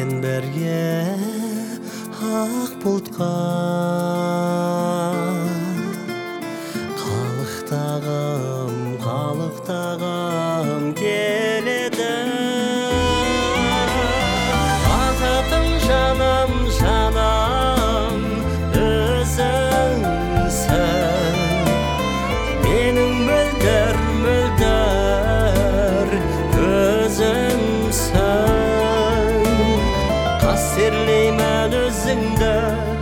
сен бірге ақ бұлтқа қалықтағым келеді. Бақытым жаным өзіңсің, менің мөлдір көзімсің. Қастерлеймін өзіңді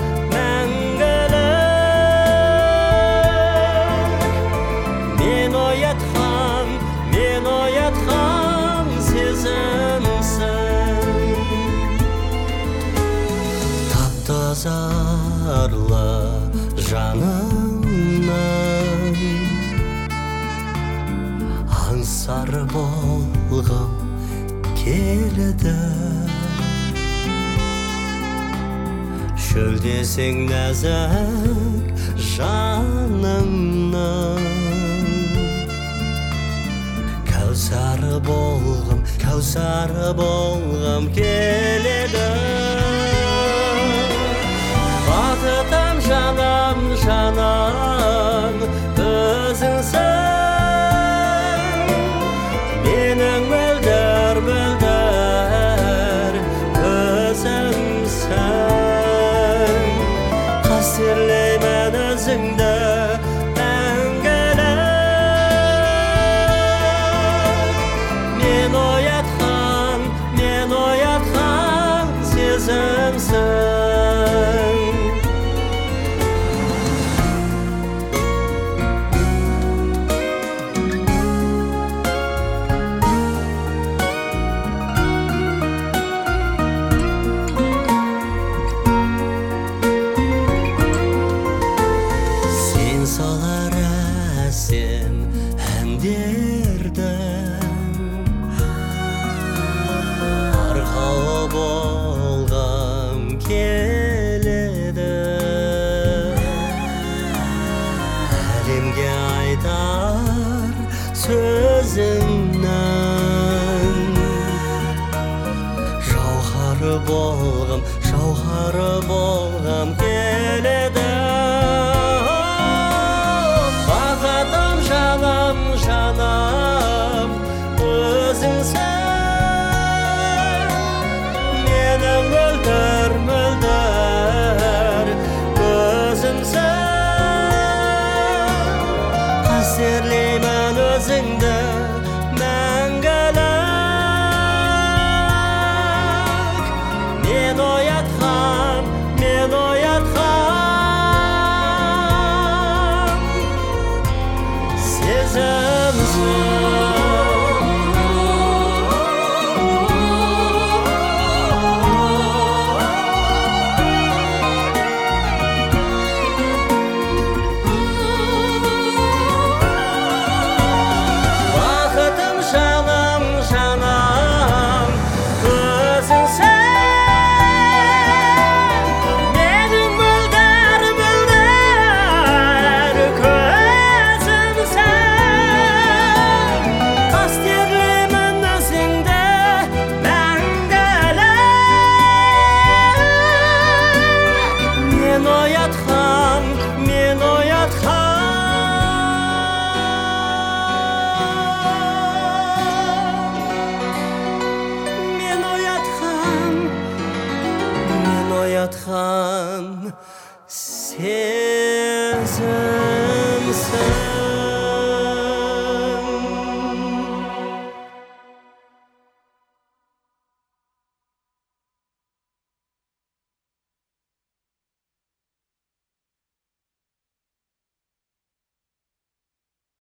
мен оятқан сезімсің. Таптаза арлы жанымның аңсар болғым келеді. Шөлдесең нәзік жанымның кәусары болғым келеді. Бақытым жаным өзіңсің, менің мөлдір көзімсің. Қастерлеймін өзіңді мен оятқан сезімсің. Сен салар әсем әндерді болғым келеді. Әлемге айтар сөзіңнің жауһары болғым келеді.